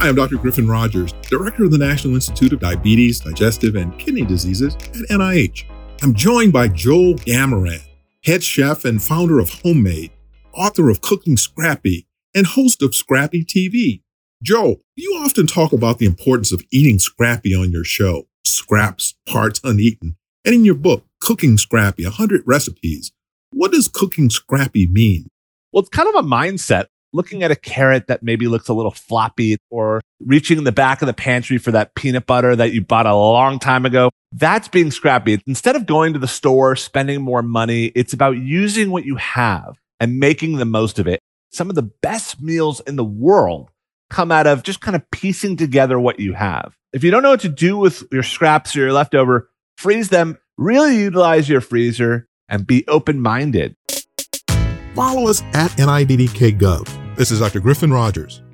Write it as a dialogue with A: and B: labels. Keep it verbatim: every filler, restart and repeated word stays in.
A: Hi, I'm Doctor Griffin Rogers, Director of the National Institute of Diabetes, Digestive, and Kidney Diseases at N I H. I'm joined by Joel Gamaran, head chef and founder of Homemade, author of Cooking Scrappy, and host of Scrappy T V. Joel, you often talk about the importance of eating scrappy on your show, Scraps, Parts Uneaten, and in your book, Cooking Scrappy, one hundred Recipes. What does cooking scrappy mean?
B: Well, it's kind of a mindset. Looking at a carrot that maybe looks a little floppy, or reaching in the back of the pantry for that peanut butter that you bought a long time ago. That's being scrappy. Instead of going to the store, spending more money, it's about using what you have and making the most of it. Some of the best meals in the world come out of just kind of piecing together what you have. If you don't know what to do with your scraps or your leftover, freeze them, really utilize your freezer, and be open-minded.
A: Follow us at N I D D K Gov. This is Doctor Griffin Rogers.